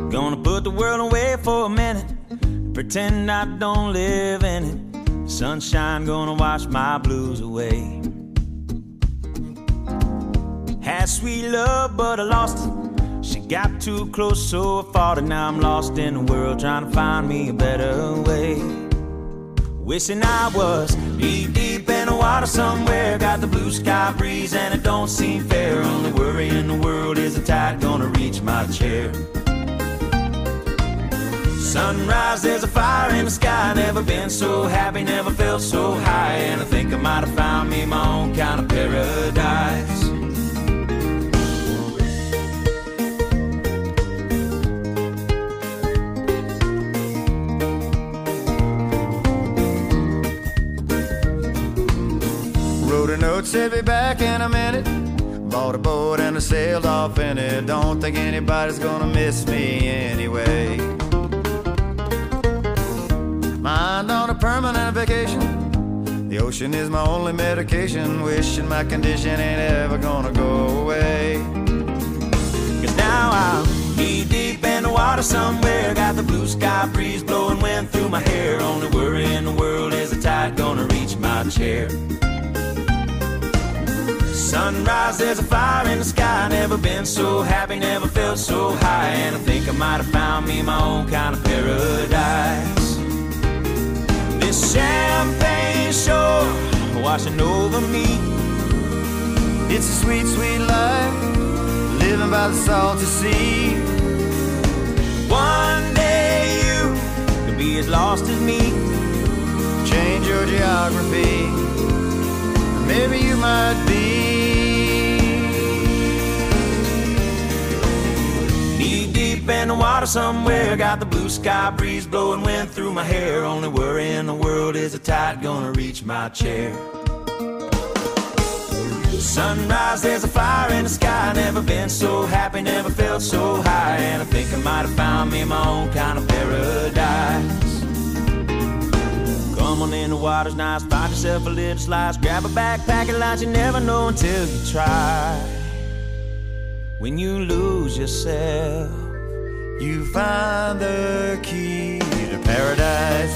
Gonna put the world away for a minute, pretend I don't live in it. Sunshine gonna wash my blues away. Had sweet love, but I lost it. She got too close, so I fought it. Now I'm lost in the world, trying to find me a better way. Wishing I was deep, deep in the water somewhere. Got the blue sky breeze and it don't seem fair. Only worry in the world is the tide gonna reach my chair. Sunrise, there's a fire in the sky. Never been so happy, never felt so high. And I think I might have found me my own kind of paradise. Wrote a note, said be back in a minute. Bought a boat and I sailed off in it. Don't think anybody's gonna miss me anyway. Mind on a permanent vacation. The ocean is my only medication. Wishing my condition ain't ever gonna go away. Cause now I'm knee deep in the water somewhere. Got the blue sky breeze blowing wind through my hair. Only worry in the world is the tide gonna reach my chair. Sunrise, there's a fire in the sky. Never been so happy, never felt so high. And I think I might have found me my own kind of paradise. This champagne shore washing over me. It's a sweet, sweet life, living by the salty sea. One day you could be as lost as me. Change your geography, maybe you might be. Knee deep in the water somewhere. Got the blue sky breeze blowing wind through my hair. Only worry in the world is the tide gonna reach my chair. Sunrise, there's a fire in the sky. Never been so happy, never felt so high. And I think I might have found me my own kind of paradise. Come on in, the water's nice. Find yourself a little slice. Grab a backpack and lunch. You never know until you try. When you lose yourself, you find the key to paradise.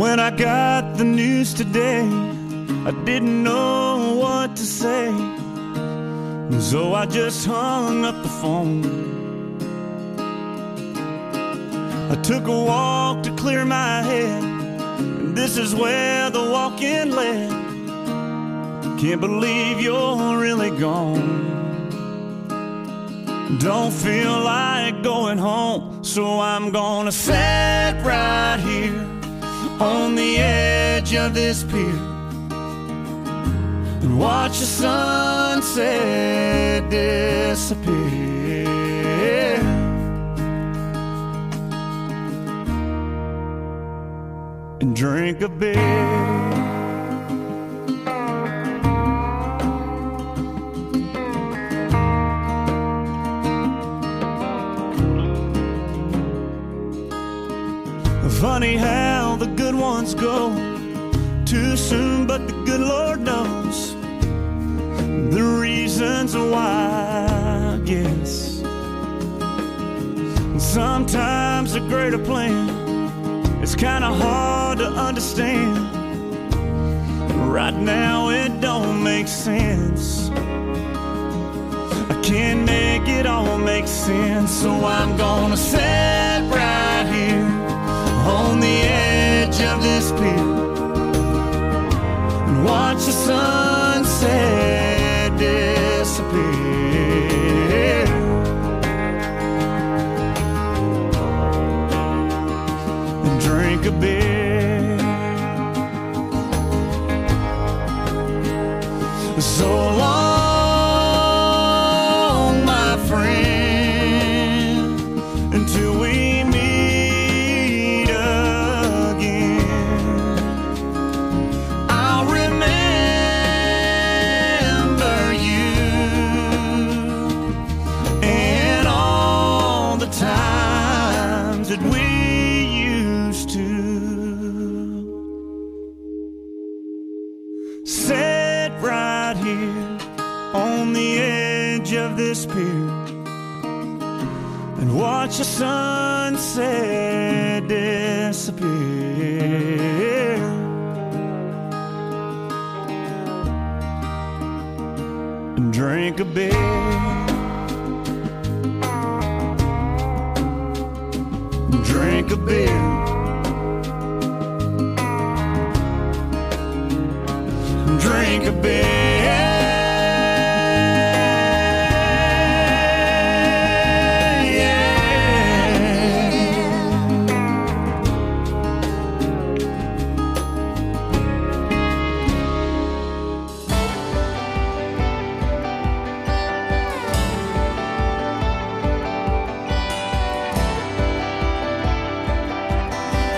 When I got the news today, I didn't know what to say, so I just hung up the phone. I took a walk to clear my head, and this is where the walk-in led. Can't believe you're really gone. Don't feel like going home, so I'm gonna sit right here on the edge of this pier and watch the sunset disappear and drink a beer. Funny how the good ones go too soon, but the good Lord knows the reasons why, I guess. Sometimes a greater plan is kind of hard to understand. Right now it don't make sense. I can't make it all make sense, so I'm gonna sit right here on the edge of this pier and watch the sunset disappear and drink a beer. So long, my friend, until we meet that we used to sit right here on the edge of this pier and watch the sunset disappear and drink a beer. Drink a beer, drink a beer.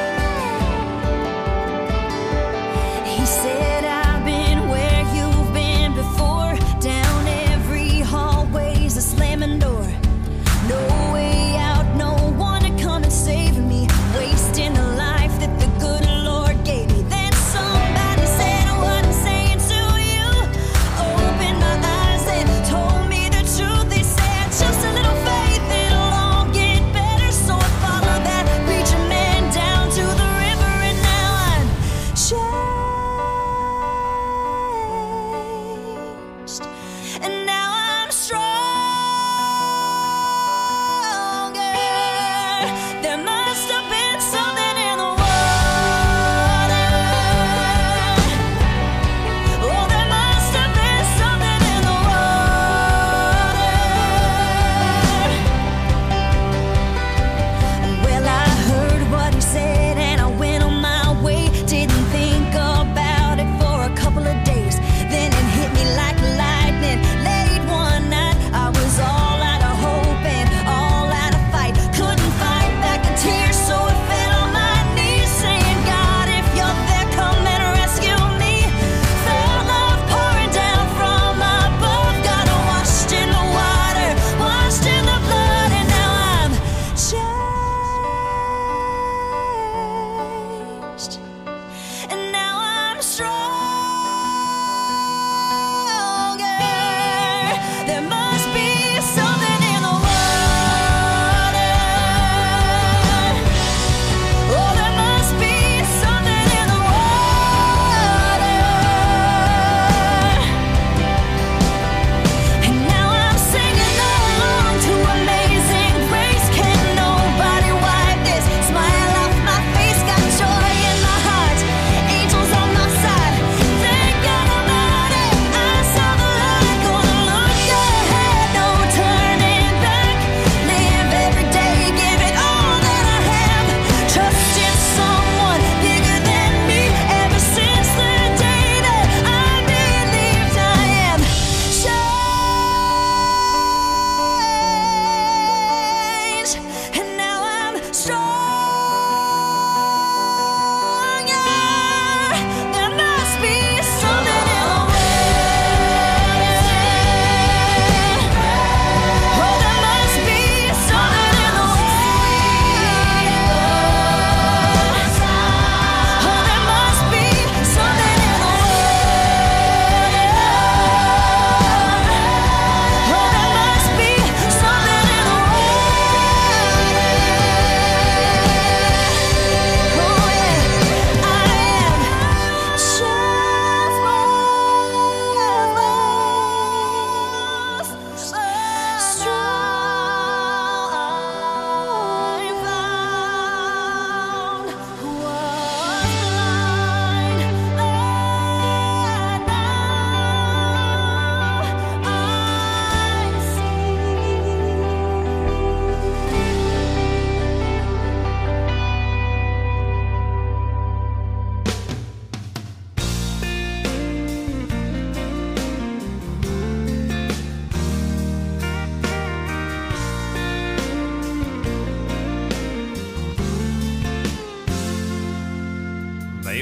He said, I've been where you've been.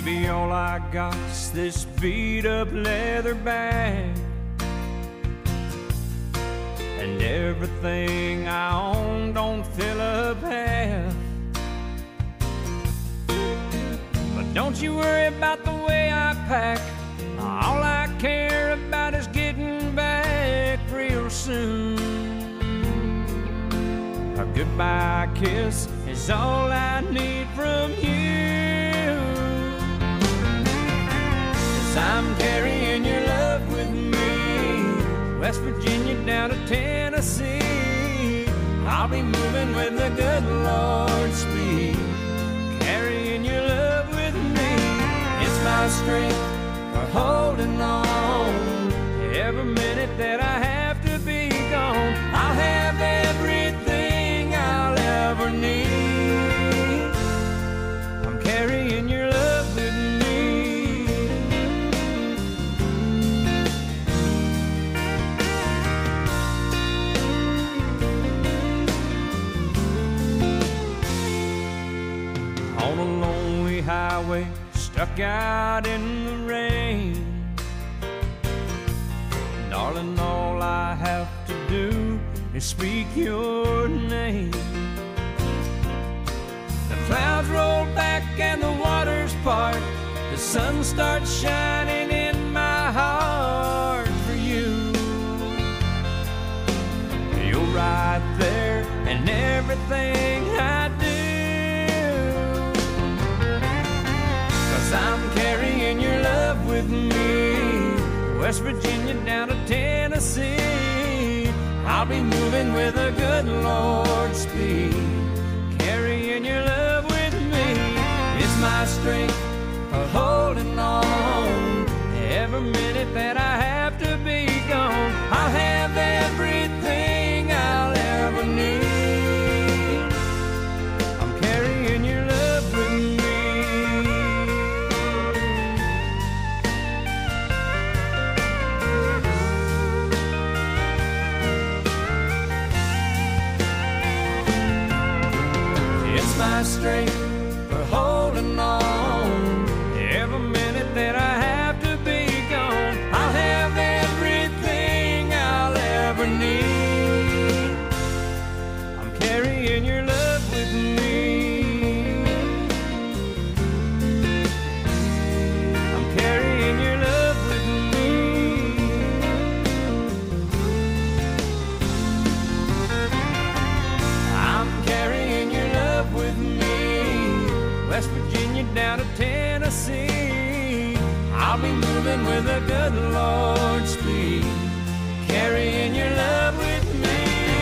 Baby, all I got's this beat-up leather bag, and everything I own don't fill up half. But don't you worry about the way I pack. All I care about is getting back real soon. A goodbye kiss is all I need from you. 'Cause I'm carrying your love with me, West Virginia down to Tennessee. I'll be moving with the good Lord's speed, carrying your love with me. It's my strength for holding on. Every minute that I have to be gone, I'll have everything I'll ever need. I'm carrying your love with me. On a lonely highway, stuck out in the rain, darling, all I have to do is speak your name. The clouds roll back and the waters part, the sun starts shining in my heart for you. You're right there in everything I do, 'cause I'm carrying your love with me, West Virginia down to Tennessee. I'll be moving with a good Lord's speed, carrying your love with me. It's my strength for holding on. Every minute that I have to be gone, I'll have everything I'll ever need. I'm carrying your love with me. My strength for holding on. Every minute that I have to be gone, I'll have everything I'll ever need. I'm carrying your love with me. I'm carrying your love with me. I'm carrying your love with me, West Virginia down to Tennessee. I'll be moving with a good Lord's speed, carrying your love with me.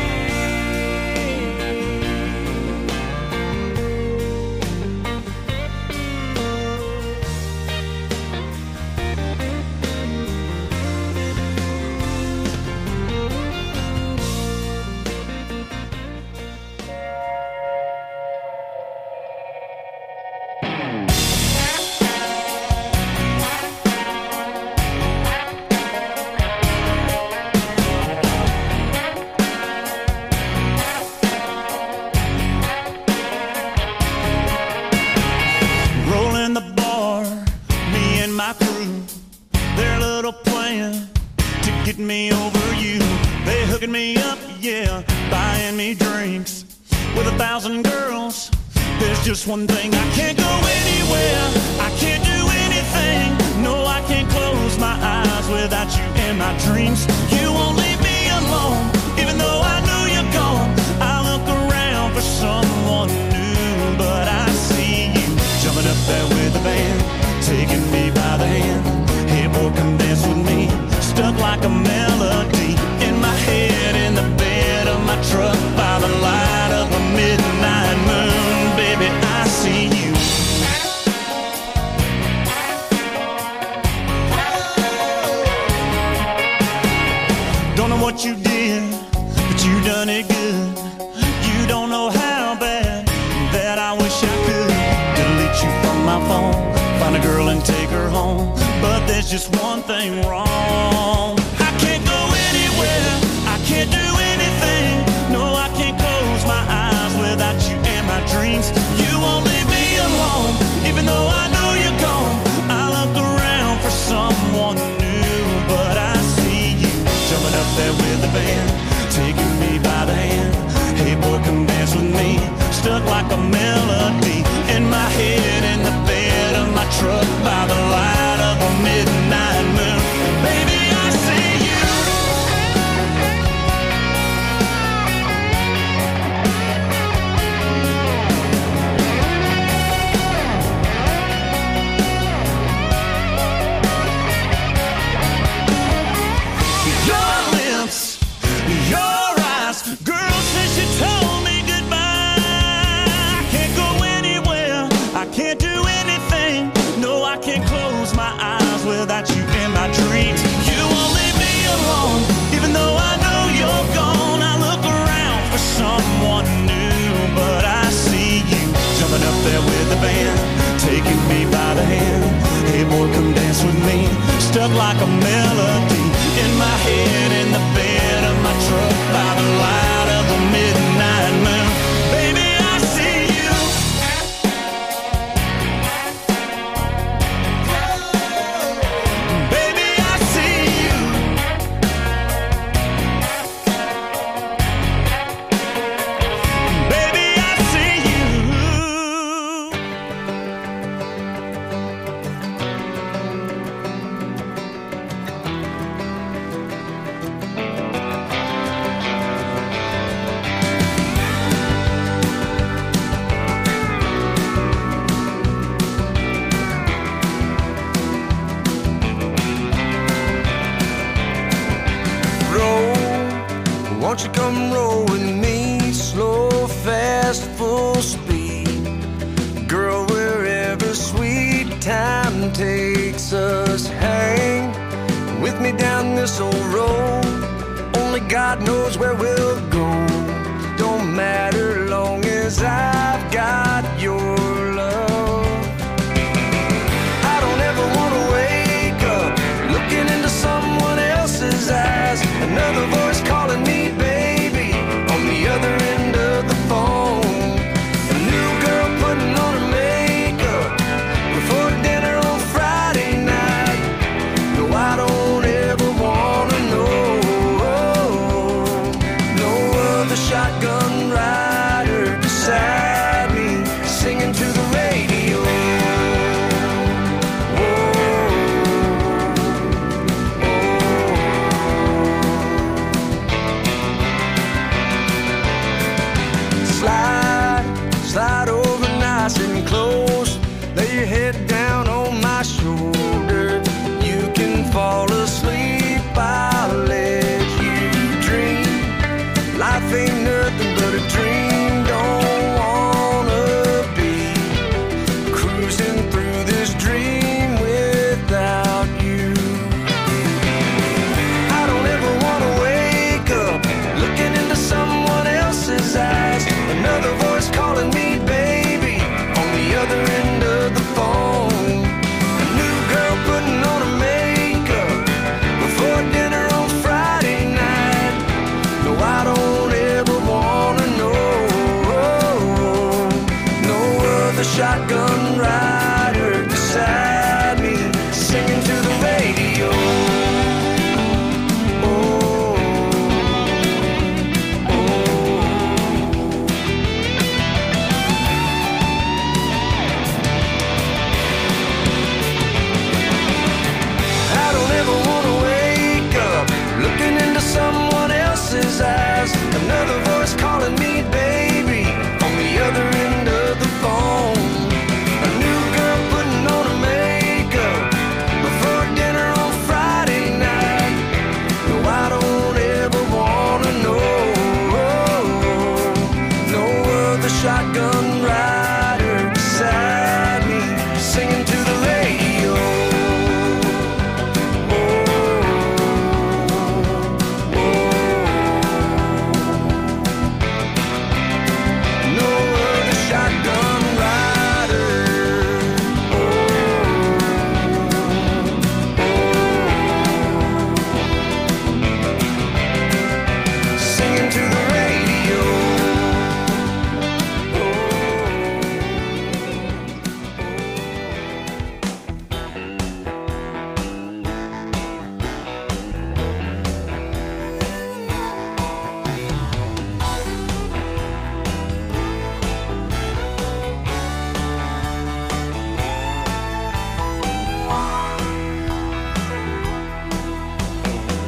Me over you, they hooking me up, yeah, buying me drinks with 1,000 girls. There's just one thing, I can't go anywhere, I can't do anything. No, I can't close my eyes without you in my dreams. You won't leave me alone, even though I know you're gone. I look around for someone new, but I see you jumping up there with the band, taking me by the hand. Hey boy, come dance with me. Stuck like a melody in my head, in the bed of my truck, by the light of a midnight moon. Baby, I see you. Don't know what you did, but you done it good. You don't know how bad that I wish I could delete you from my phone, find a girl and take her home. But there's just one thing wrong. I can't go anywhere, I can't do anything. No, I can't close my eyes without you in my dreams. You won't leave me alone, even though I know you're gone. midnight moon. Baby, I see you. Your lips, your eyes, girl says she told me goodbye. I can't go anywhere, I can't do anything. No, I can't close my eyes without you in my dreams. You won't leave me alone, even though I know you're gone. I look around for someone new, but I see you jumping up there with the band, taking me by the hand. Hey boy, come dance with me. Stuck like a melody in my head, in the bed of my truck, by the light of the midnight moon. Baby, I see you. Baby, I see you. Baby, I see you. Won't you come roll with me, slow, fast, full speed? Girl, wherever sweet time takes us, hang with me down this old road. Only God knows where we'll go. Don't matter long as I've got your love. I don't ever want to wake up looking into someone else's eyes. Another voice calling me baby on the other end of the phone. A new girl putting on her makeup before dinner on Friday night. No, I don't ever wanna know. No other shotgun rider beside me, singing to the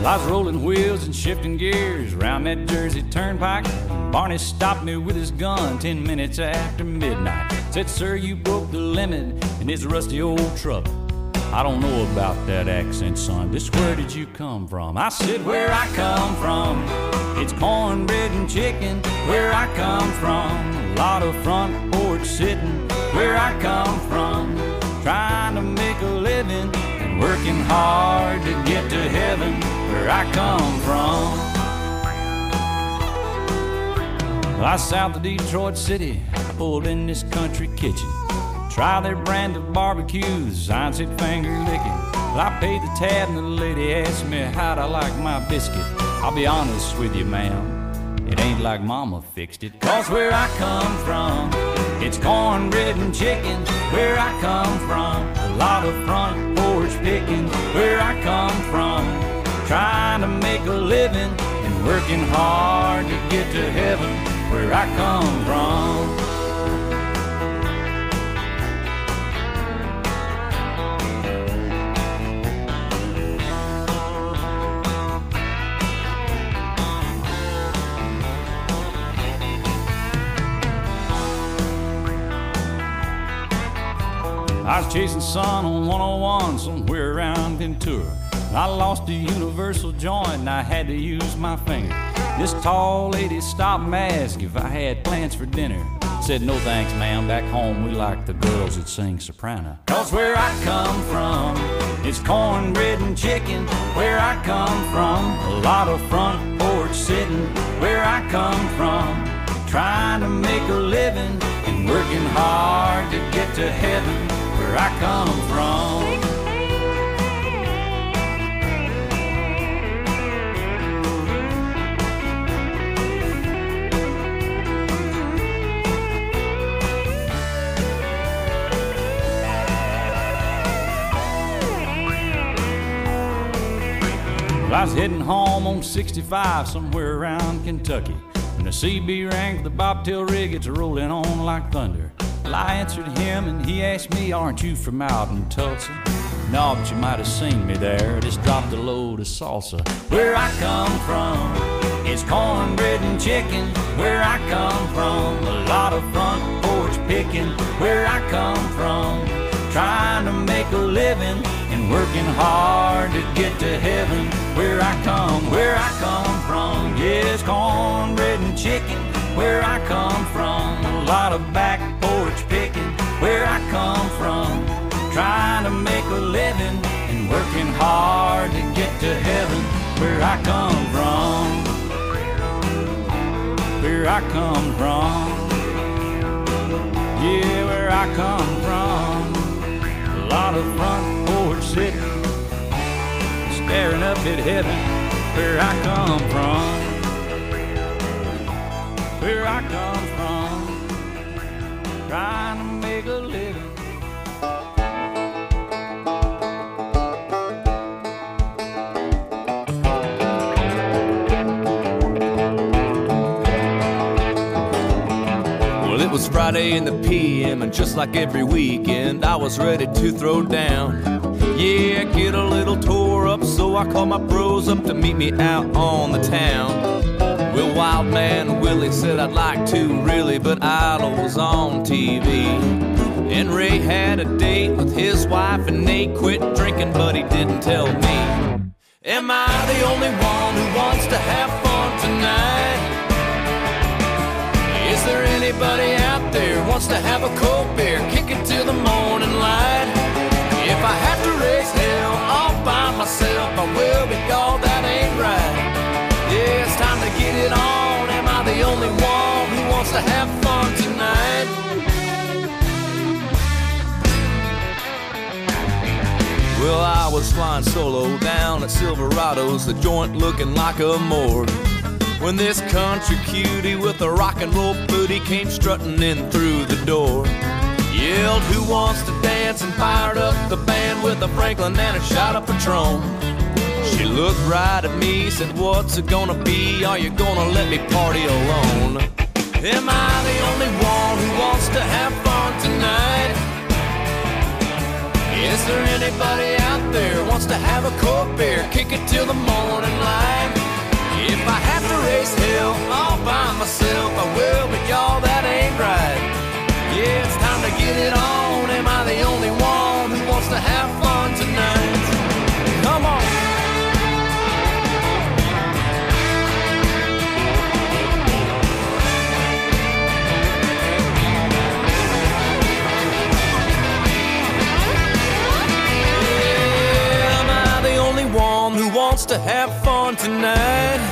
I was rolling wheels and shifting gears around that Jersey turnpike. Barney stopped me with his gun 10 minutes after midnight. Said, sir, you broke the limit in his rusty old truck. I don't know about that accent, son. Just where did you come from? I said, where I come from, it's cornbread and chicken. Where I come from, a lot of front porch sitting. Where I come from, trying to make a living and working hard to get to heaven. Where I come from. I south of Detroit City, pulled in this country kitchen. Try their brand of barbecues, I said finger licking. Well, I paid the tab and the lady asked me how'd I like my biscuit. I'll be honest with you, ma'am, it ain't like mama fixed it. Cause where I come from, it's cornbread and chicken. Where I come from, a lot of front porch picking. Where I come from, trying to make a living and working hard to get to heaven. Where I come from. I was chasing sun on 101 somewhere around Ventura. I lost a universal joint and I had to use my finger. This tall lady stopped and asked if I had plans for dinner. Said, no thanks, ma'am, back home we like the girls that sing soprano. Cause where I come from, it's cornbread and chicken. Where I come from, a lot of front porch sitting. Where I come from, trying to make a living and working hard to get to heaven. Where I come from. I was heading home on 65 somewhere around Kentucky when the CB rang for the bobtail rig. It's rolling on like thunder. Well, I answered him and he asked me, aren't you from out in Tulsa? No, but you might have seen me there. Just dropped a load of salsa. Where I come from, it's cornbread and chicken. Where I come from, a lot of front porch picking. Where I come from, trying to make a living and working hard to get to heaven. Where I come from, yes, cornbread and chicken. Where I come from, a lot of back porch picking. Where I come from, trying to make a living and working hard to get to heaven. Where I come from, where I come from, yeah, where I come from, a lot of front porch sitting, staring up at heaven. Where I come from, where I come from, trying to make a living. Well, it was Friday in the PM, and just like every weekend, I was ready to throw down. Yeah, get a little tore up, so I called my bros up to meet me out on the town. Well, Wild Man Willie said I'd like to really, but Idol was on TV. And Ray had a date with his wife, and Nate quit drinking, but he didn't tell me. Am I the only one who wants to have fun tonight? Is there anybody out there who wants to have a cold beer, kick it till the morning light? If I have to raise hell all by myself, I will, but y'all, that ain't right. Yeah, it's time to get it on. Am I the only one who wants to have fun tonight? Well, I was flying solo down at Silverado's, the joint looking like a morgue, when this country cutie with a rock and roll booty came strutting in through the door. Yelled, who wants to dance, and fired up the band with a Franklin and a shot of Patron. She looked right at me, said, what's it gonna be? Are you gonna let me party alone? Am I the only one who wants to have fun tonight? Is there anybody out there who wants to have a cold beer, kick it till the morning light? raise hell all by myself, I will, but y'all, that ain't right. Yeah, it's time to get it on. Am I the only one who wants to have fun tonight? Come on. Yeah, am I the only one who wants to have fun tonight?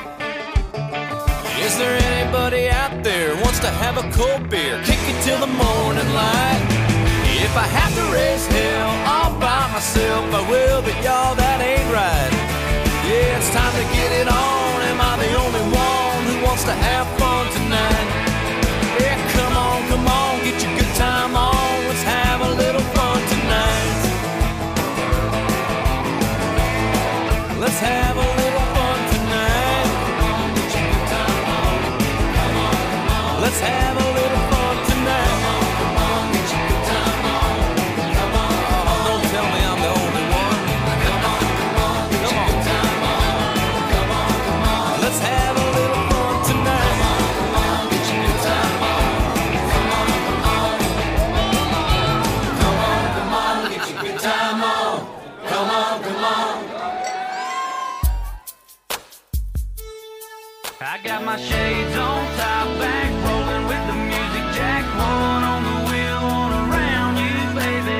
Is there anybody out there who wants to have a cold beer, kick it till the morning light? If I have to raise hell all by myself, I will, but y'all, that ain't right. Yeah, it's time to get it on. Am I the only one who wants to have fun tonight? Yeah, come on, get your good time on. Let's have a little fun tonight. Let's have a little fun tonight. Let's have a little fun tonight. Don't tell me I'm the only one. Come on. Let's have a little fun tonight. Come on, get your good time on. Come on. I got my shades on, top back, rolling with the music jack, one on the wheel, one around you, baby.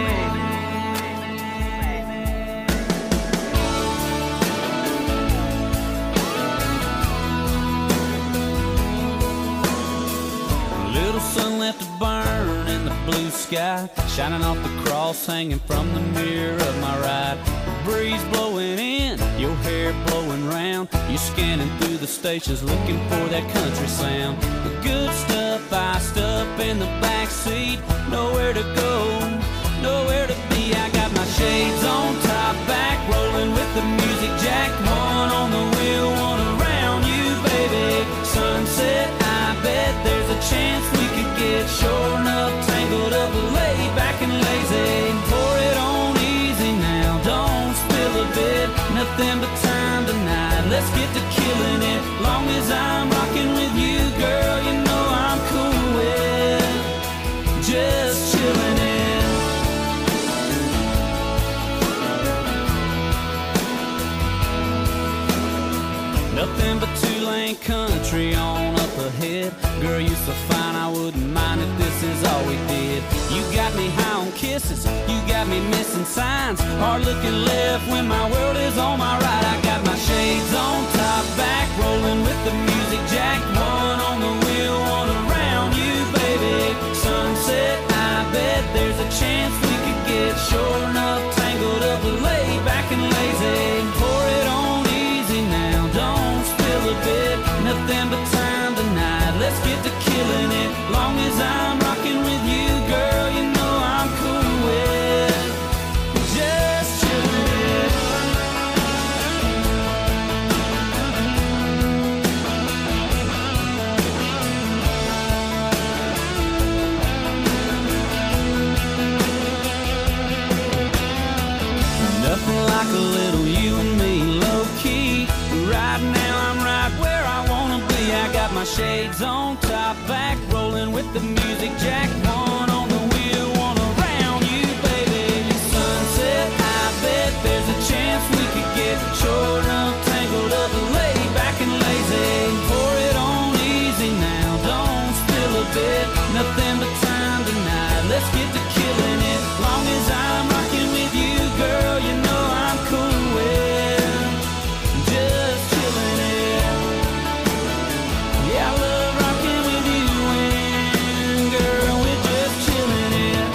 Little sun left to burn in the blue sky, shining off the cross hanging from the mirror of my ride. The breeze blowing in, your hair blowing round. You scanning through the stations looking for that country sound. The good stuff iced up in the back seat. Nowhere to go, nowhere to be. I got my shades on, top back, rolling with the music jack. One on the wheel, one around you, baby. Sunset, I bet there's a chance we could get sure enough tangled up, laid back and lazy. Pour it on easy now, don't spill a bit. Nothing but time tonight, let's get to killing it. Long as I'm rocking with you, girl, you know I'm cool with just chilling it. Nothing but two-lane country on up ahead. Girl, you so fine, I wouldn't mind if this is all we did. You got me high on kisses, you got me missing signs. Hard looking left when my world is on my right. I got my shades on, top back, rolling with the music jack. One on the wheel, one around you, baby. Sunset, I bet there's a chance we could get sure enough tangled up, laid back and lazy. Pour it on easy now, don't spill a bit. Nothing but time tonight, let's get to killing it. Long as I'm rocking with you, girl, you know I'm cool with just chilling it. Nothing like a little you and me, low key. Right now I'm right where I wanna be. I got my shades on, top back, rolling with the music jack. One on the wheel, one around you, baby. Sunset, I bet there's a chance we could get sure enough tangled up, laid back and lazy. Pour it on easy now, don't spill a bit. Nothing but time tonight, let's get to killing it. Long as I'm rocking with you, girl, you know I'm cool with just chilling it. Yeah, I love rocking with you, and girl, we're just chilling it.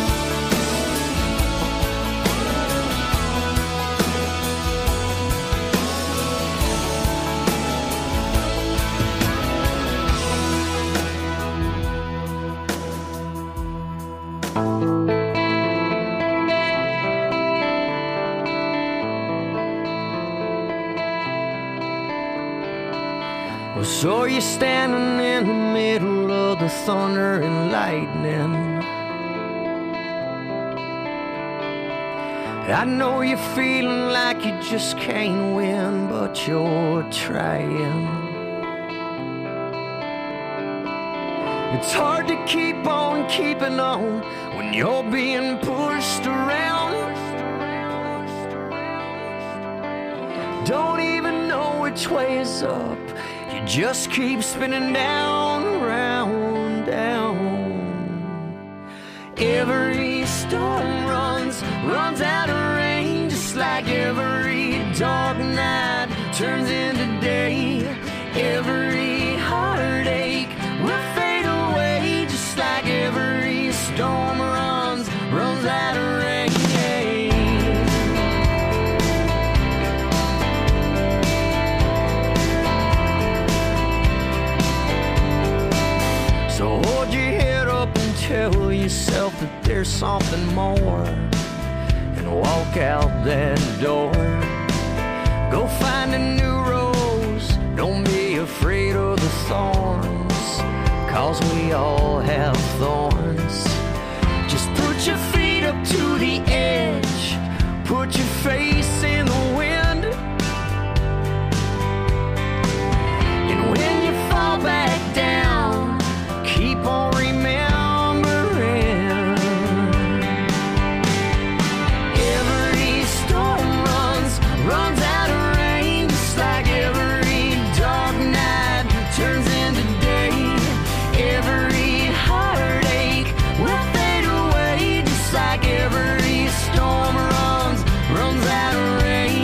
Well, so you're standing in the middle of the thunder and lightning. I know you're feeling like you just can't win, but you're trying. It's hard to keep on keeping on when you're being pushed around. Don't even know which way is up. You just keep spinning down, round, down. Every storm runs out of rain, just like every dark night turns into day. Every heartache will fade away, just like every storm runs out of rain. So hold your head up and tell yourself that there's something more, and walk out that door. Go find a new rose, don't be afraid of the thorns, 'cause we all have thorns. Just put your feet up to the edge, put your face in the wind, and when you fall back down, keep on remembering. Every storm runs out of rain, just like every dark night turns into day. Every heartache will fade away, just like every storm runs out of rain.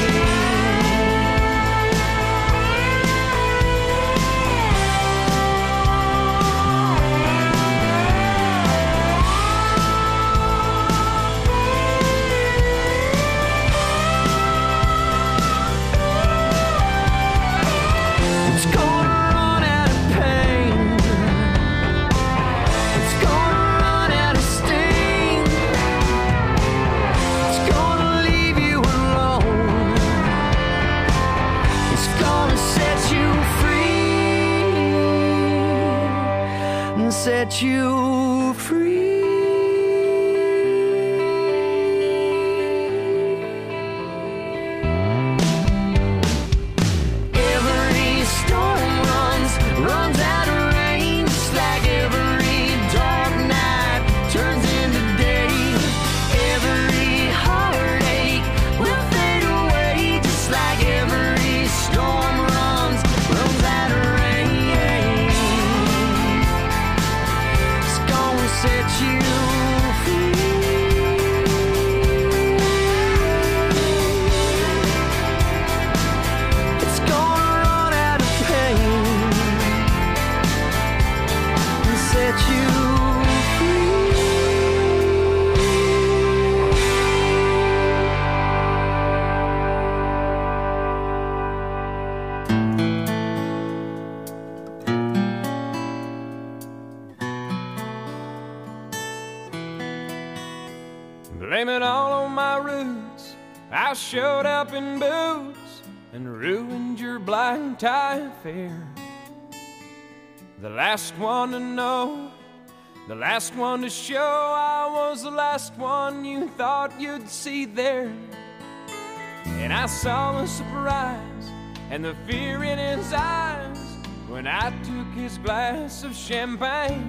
It's gonna run out of pain. It's gonna run out of sting. It's gonna leave you alone. It's gonna set you free and set you free. Every storm runs out of rain, just like every dark night turns into day. Every heartache will fade away, just like every storm runs out of rain. It's gonna set you free. It's gonna run out of pain and set you free. Blame it all on my roots. I showed up in boots and ruined your black tie affair. The last one to know, the last one to show. I was the last one you thought you'd see there. And I saw the surprise and the fear in his eyes when I took his glass of champagne.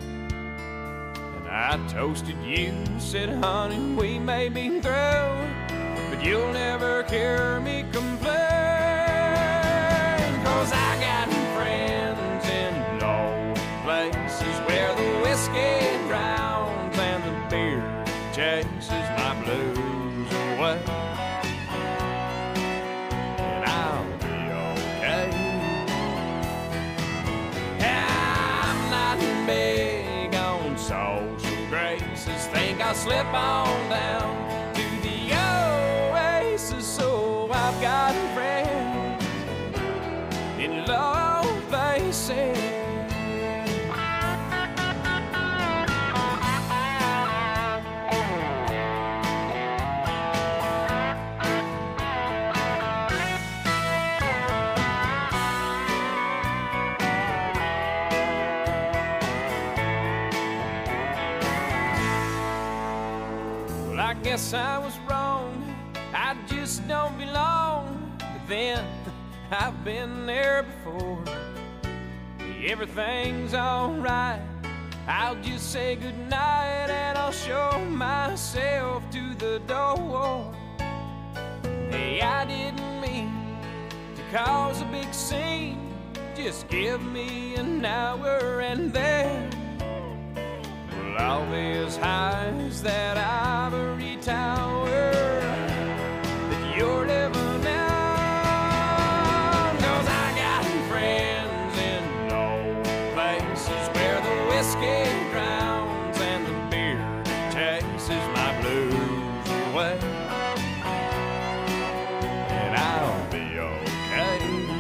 I toasted you, said, honey, we may be through, but you'll never hear me complain. 'Cause I got friends in low places where the whiskey drowns and the beer chases my blues away. And I'll be okay. I'm not big on social graces, think I'll slip on down to the oasis. So I've got friends in low places. I guess I was wrong, I just don't belong. But then I've been there before. everything's alright. I'll just say goodnight and I'll show myself to the door. Hey, I didn't mean to cause a big scene. Just give me an hour and then I'll be as high as that ivory tower that you're living in. 'Cause I got friends in low places where the whiskey drowns and the beer chases my blues away. And I'll be okay.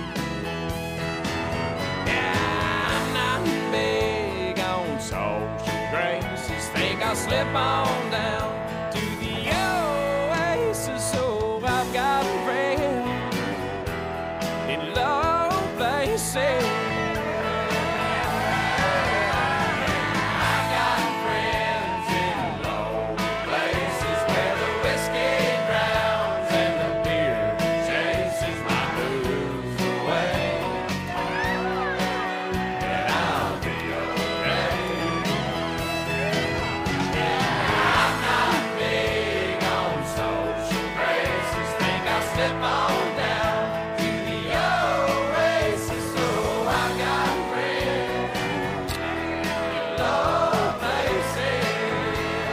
Yeah, I'm not big on social graces. Think I'll slip on down to the oasis. So I've got a friend in low places. I've got friends in low places where the whiskey drowns and the beer chases my blues away. And I'll be okay. I'm not big on social graces. Think I'll slip on down to the oasis. So I've got friends in low places.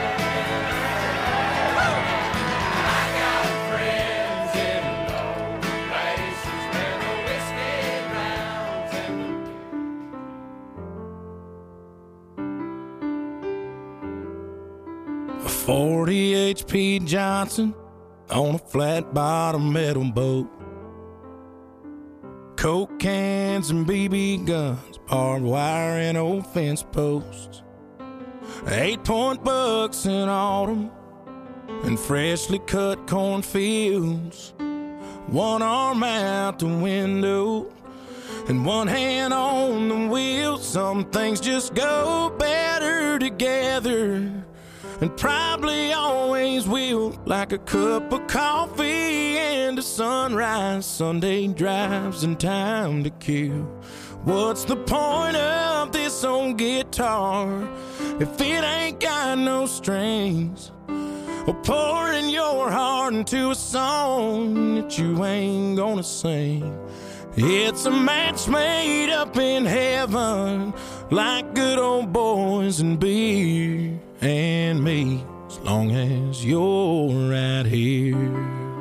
I got friends in low places where the whiskey drowns and A 40 HP Johnson on a flat bottom metal boat. Coke cans and BB guns, barbed wire and old fence posts. 8-point bucks in autumn and freshly cut cornfields. One arm out the window and one hand on the wheel. Some things just go better together, and probably always will. Like a cup of coffee and a sunrise, Sunday drives and time to kill. What's the point of this old guitar if it ain't got no strings? Or pouring your heart into a song that you ain't gonna sing. It's a match made up in heaven, like good old boys and beer and me, as long as you're right here.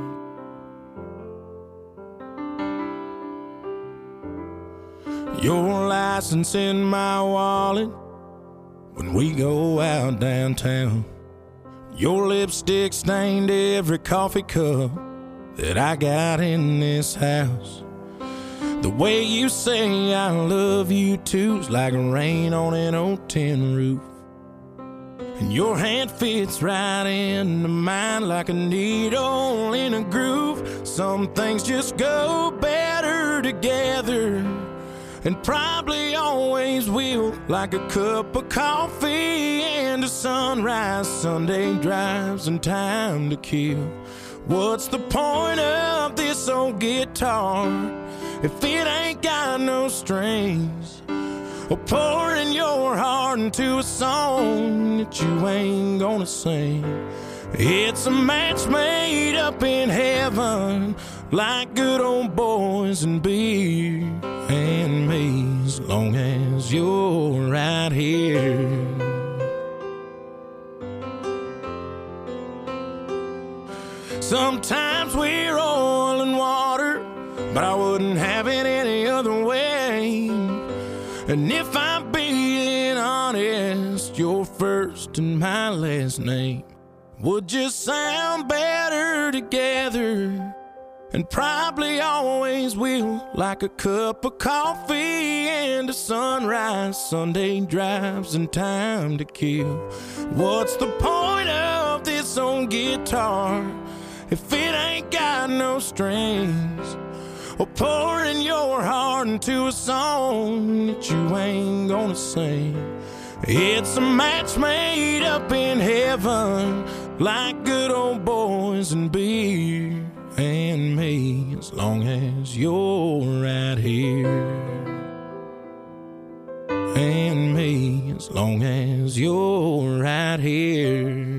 Your license in my wallet when we go out downtown. Your lipstick stained every coffee cup that I got in this house. The way you say I love you too is like rain on an old tin roof. And your hand fits right into mine like a needle in a groove. Some things just go better together, and probably always will. Like a cup of coffee and a sunrise, Sunday drives and time to kill. What's the point of this old guitar if it ain't got no strings? Or pouring your heart into a song that you ain't gonna sing. It's a match made up in heaven, like good old boys and beer and me, as long as you're right here. Sometimes we're oil and water, but I wouldn't have it any other way. And if I'm being honest, your first and my last name would just sound better together, and probably always will. Like a cup of coffee and a sunrise, Sunday drives and time to kill. What's the point of this old guitar if it ain't got no strings? Or pouring your heart into a song that you ain't gonna sing. It's a match made up in heaven, like good old boys and beer and me, as long as you're right here. as long as you're right here.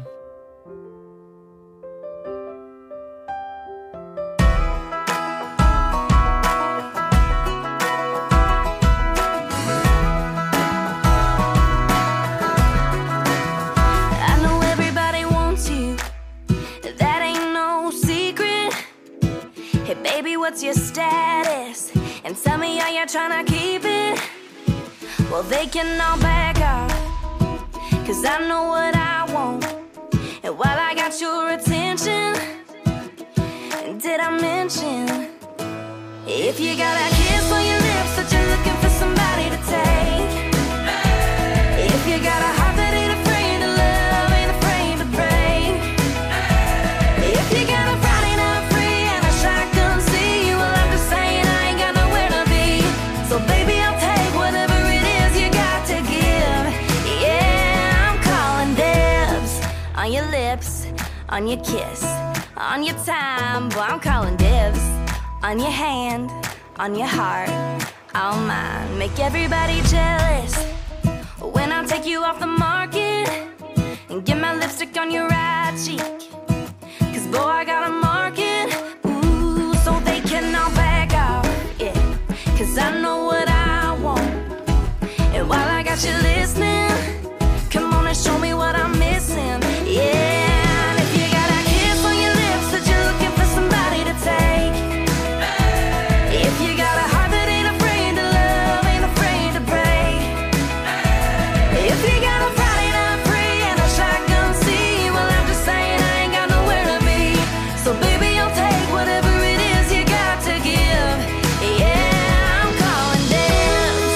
What's your status? And tell me how you're trying to keep it. Well, they can all back off, 'cause I know what I want. And while I got your attention, did I mention, if you got a kiss on your lips that you're looking for somebody to take, if you got a heart that ain't afraid to love, ain't afraid to break, if you got a Friday night free and a shotgun seat, well, I'm just saying I ain't got nowhere to be. So baby, I'll take whatever it is you got to give. Yeah, I'm calling dibs on your lips, on your kiss, on your time. Boy, I'm calling dibs on your hand, on your heart, all mine. Make everybody jealous when I take you off the market and get my lipstick on your right cheek. 'Cause boy, I got a market, ooh, so they can all back off, yeah. 'Cause I know what I want. And while I got you listening, come on and show me what I'm missing, yeah. And if you got a kiss on your lips that you're looking for somebody to take, if you got a heart that ain't afraid to love, ain't afraid to break, if you got a Friday night free and a shotgun seat, well, I'm just saying I ain't got nowhere to be. So baby, I'll take whatever it is you got to give. Yeah, I'm calling dibs.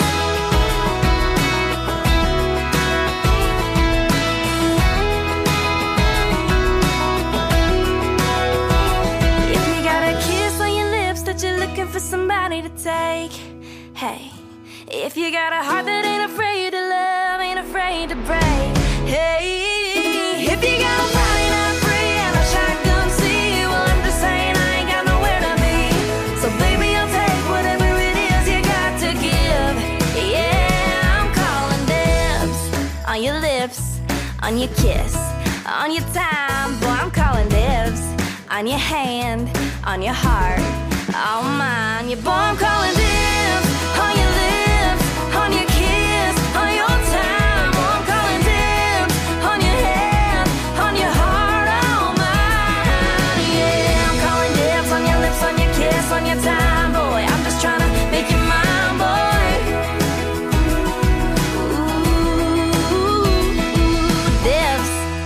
If you got a kiss on your lips that you're looking for somebody to take, hey, if you got a heart that ain't afraid to love, ain't afraid to break, hey, if you got a Friday night free and a shotgun seat, well, I'm just saying I ain't got nowhere to be. So baby, I'll take whatever it is you got to give. Yeah, I'm calling dibs on your lips, on your kiss, on your time. Boy, I'm calling dibs on your hand, on your heart, all mine. Yeah, boy, I'm calling dibs on your lips, on your kiss, on your time. Boy, I'm calling dibs on your hand, on your heart, all mine. Yeah, I'm calling dibs on your lips, on your kiss, on your time. Boy, I'm just trying to make you mine, boy. Ooh, dibs.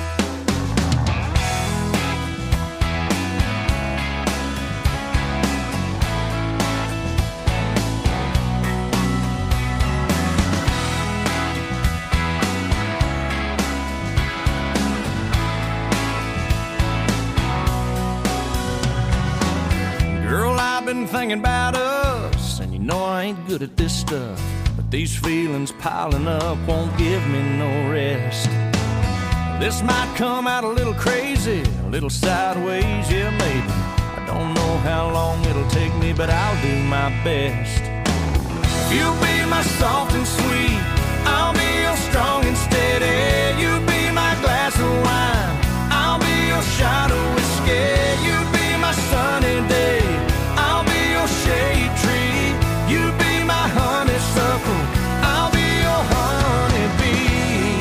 Girl, I've been thinking about us, and you know I ain't good at this stuff, but these feelings piling up won't give me no rest. This might come out a little crazy, a little sideways, yeah, maybe. I don't know how long it'll take me, but I'll do my best. You'll be my soft and sweet, I'll be your strong and steady. You be my glass of wine, I'll be your shot of whiskey. You be my sunny day, I'll be your shade tree. You be my honeysuckle, I'll be your honeybee.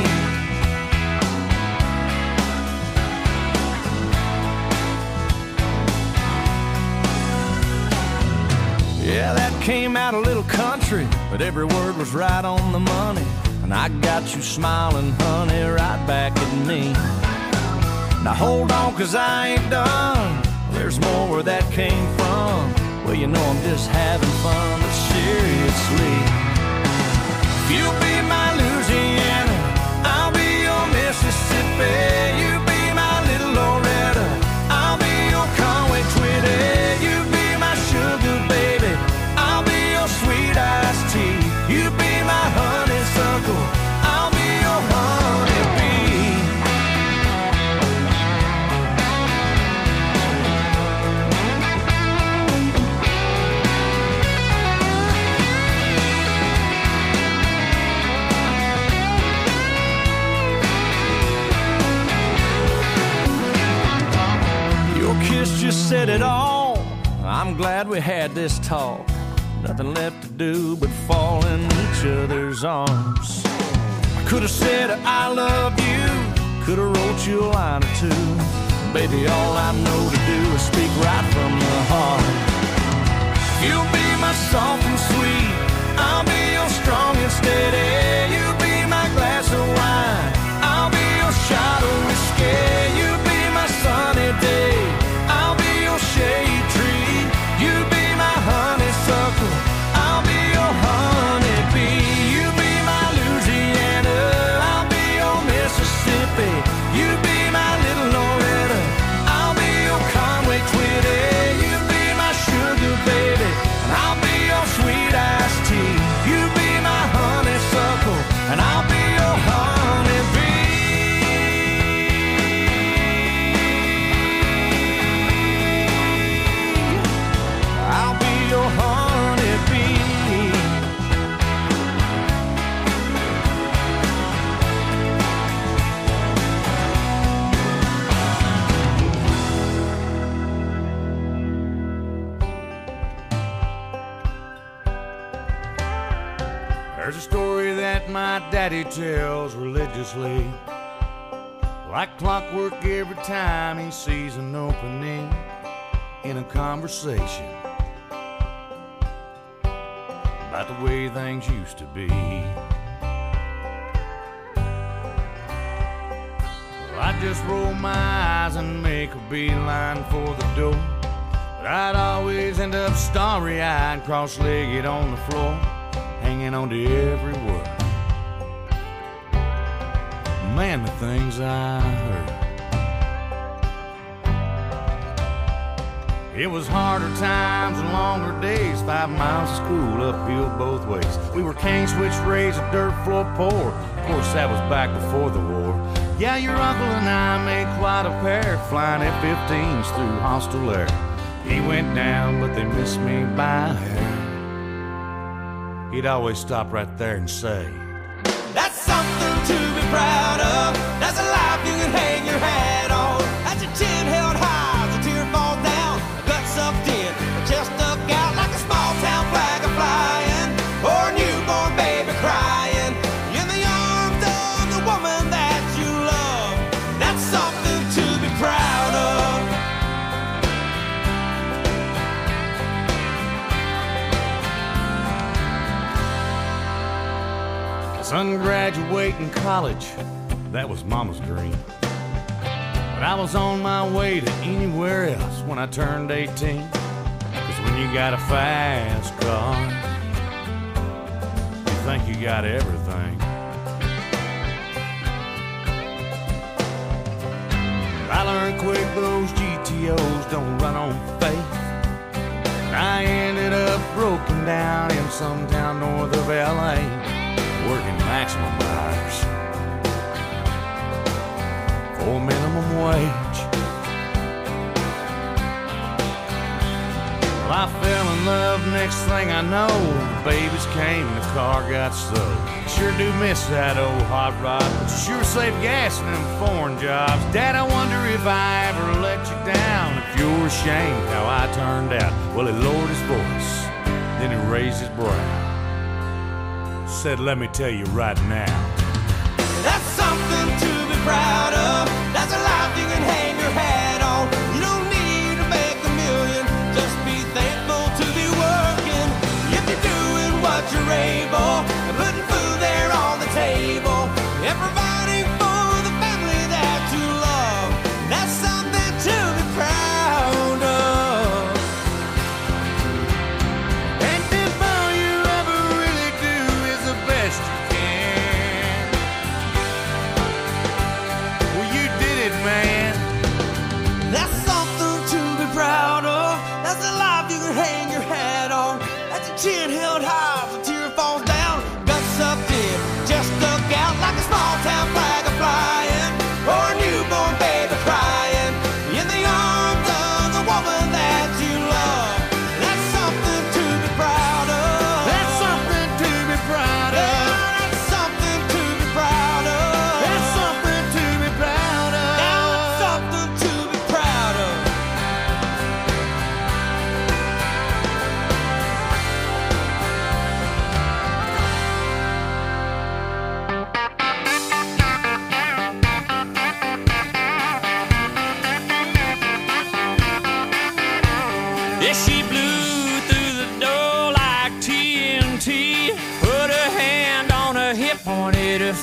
Yeah, that came out a little country, but every word was right on the money. And I got you smiling, honey, right back at me. Now hold on, 'cause I ain't done. There's more where that came from. Well, you know I'm just having fun, but seriously, you'll be my Louisiana, I'll be your Mississippi. You be my little Loretta, I'll be your Conway Twitty. You be my sugar baby, I'll be your sweet iced tea. You be my honeysuckle, I'll be your honeybee. kiss just said it all. I'm glad we had this talk. Nothing left to do but fall in each other's arms. I could have said I love you, could have wrote you a line or two. Baby, all I know to do is speak right from the heart. You'll be my soft and sweet, I'll be your strong and steady. You'll be my glass of wine, I'll be your shot of whiskey. You'll be my sunny day, I'll be your shade tree. You'll be my honeysuckle, I'll be your honeybee. You'll be my Louisiana, I'll be your Mississippi. You'll be my little Loretta, I'll be your Conway Twitty. You'll be my sugar baby, and I'll be your sweet iced tea. You'll be my honeysuckle, and I'll be your honeybee. I'll be your honeybee. There's a story that my daddy tells religiously, like clockwork every time he sees an opening in a conversation about the way things used to be. Well, I'd just roll my eyes and make a beeline for the door, but I'd always end up starry-eyed, cross-legged on the floor, hanging on to every word. Man, the things I heard. It was harder times and longer days, 5 miles of school uphill both ways. We were cane switch raised, a dirt floor poor. Of course, that was back before the war. Yeah, your uncle and I made quite a pair, flying F-15s through hostile air. He went down, but they missed me by a hair. He'd always stop right there and say, "That's something to be proud of. That's a life you can hang your hat on. That's your chin held high, the tear falls down, a gut sucked in, a chest stuck out like a small town flag a flying, or a newborn baby crying in the arms of the woman that you love. That's something to be proud of." Son graduating college, that was Mama's dream. But I was on my way to anywhere else when I turned 18. 'Cause when you got a fast car, you think you got everything. But I learned quick those GTOs don't run on faith. And I ended up broken down in some town north of LA, working maximum hours for minimum wage. Well, I fell in love, next thing I know, the babies came and the car got stowed. Sure do miss that old hot rod, but you sure save gas in them foreign jobs. Dad, I wonder if I ever let you down, if you're ashamed how I turned out. Well, he lowered his voice, then he raised his brow, said, "Let me tell you right now, that's something to be proud of. That's a life you can hang your hat on. You don't need to make a million, just be thankful to be working. If you're doing what you're able, and putting food there on the table, and providing for the family that you love, that's something to be proud of. And if all you ever really do is the best you can, well, you did it,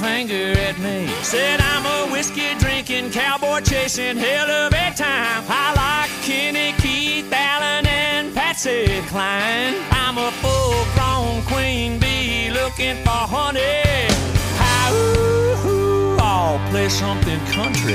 finger at me. Said I'm a whiskey drinking, cowboy chasing, hell of a time. I like Kenny, Keith, Allen, and Patsy Cline. I'm a full-grown queen bee looking for honey. Hi-ooh, I'll play something country.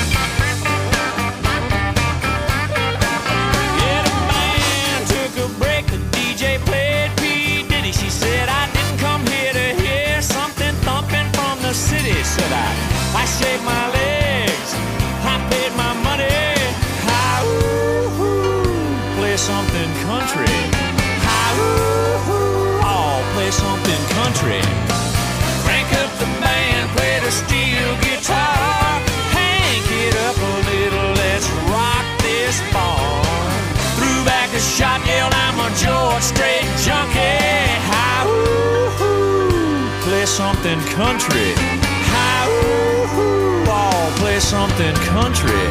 Yeah, the band took a break, the DJ played P. Diddy. She said I didn't come here to hear something thumping from the city. Said I shaved my legs, I paid my money. Hi-ooh, play something country. Hi-ooh, I'll play something country. Crank up the band, play the steel guitar. Hank it up a little, let's rock this barn. Threw back a shot, yelled I'm a George Strait junkie. Hi-ooh, play something country. Hi-ooh, I'll play something country.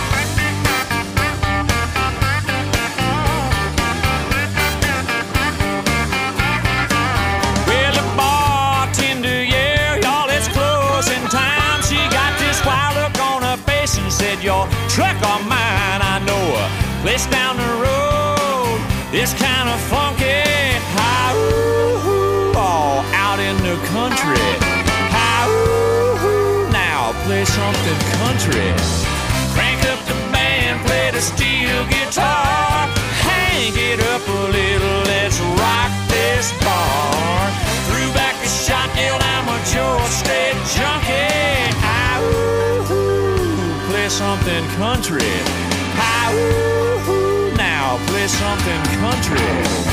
Well, the bartender, yeah, y'all, it's closing time. She got this wild look on her face and said, your truck or mine, I know a place down the road. It's kind of funky. Hi-ooh, all out in the country. Hi-ooh, now play something country. Crank up the band, play the steel guitar. Hang it up a little, let's rock this bar. Threw back a shot, yelled I'm a George Strait junkie. Hi-ooh, play something country. Hi-ooh, now play something country.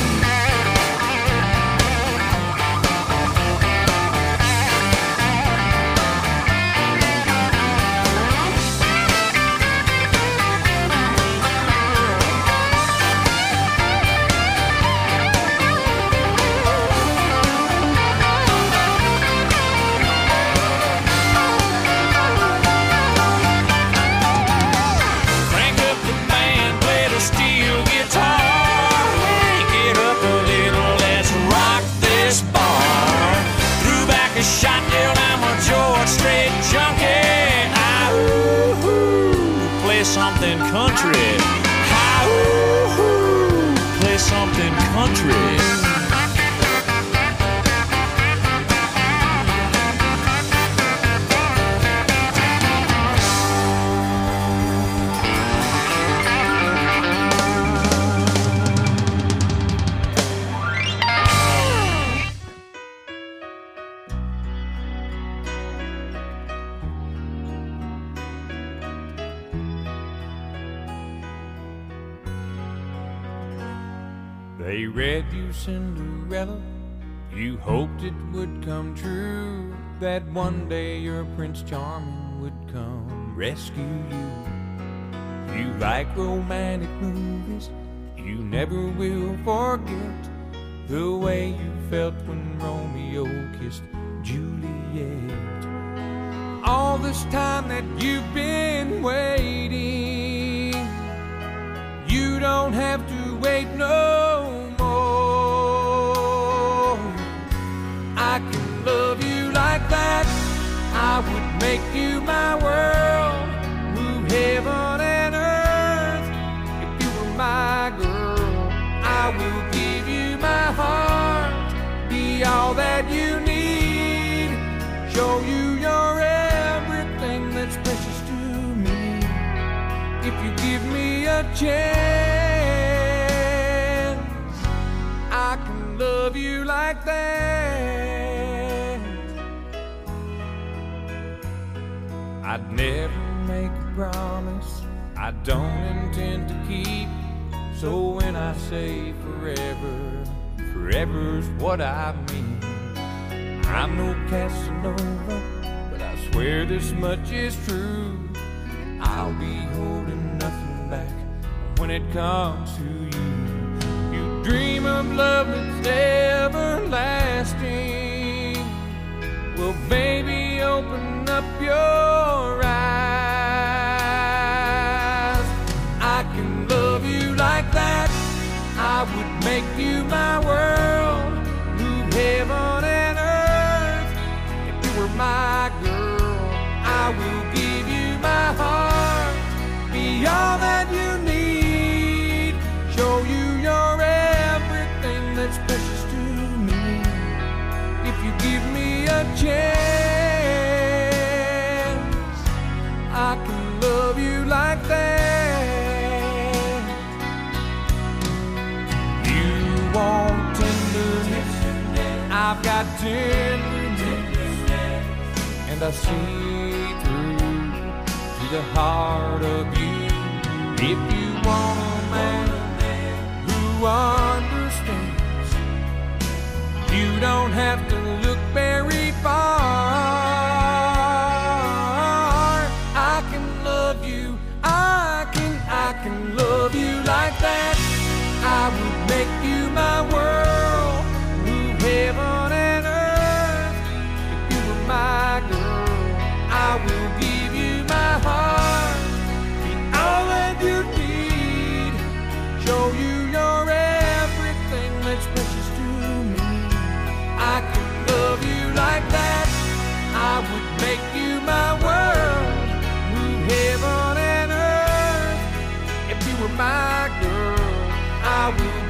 Shot yelled I'm a George Strait junkie. Hi-ooh, play something country. Hi-ooh, play something country. They read you Cinderella, you hoped it would come true, that one day your Prince Charming would come rescue you. You like romantic movies, you never will forget the way you felt when Romeo kissed Juliet. All this time that you've been waiting, you don't have to wait no more. I can love you like that, I would make you my world, move heaven and earth. If you were my girl, I will give you my heart, be all that you need, show you you're everything that's precious to me. If you give me a chance, I can love you like that. I'd never make a promise I don't intend to keep, so when I say forever, forever's what I mean. I'm no Casanova, but I swear this much is true, I'll be holding nothing back when it comes to you. You dream of love that's everlasting, well baby open up your eyes. I can love you like that, I would make you my world, move heaven and earth. If you were my girl, I will give you my heart, be all that you need, show you you're everything that's precious to me. If you give me a chance, I can love you like that. You want tenderness, I've got tenderness, and I see through to the heart of you. If you want a man who understands, you don't have to look very far. I can love you, I can love you like that. I would make you my world, move heaven and earth. If you were my girl, I will give you my heart, be all that you need, show you you're everything that's precious to me. I can love you like that. I would make you my world, move heaven and earth. If you were my girl, I will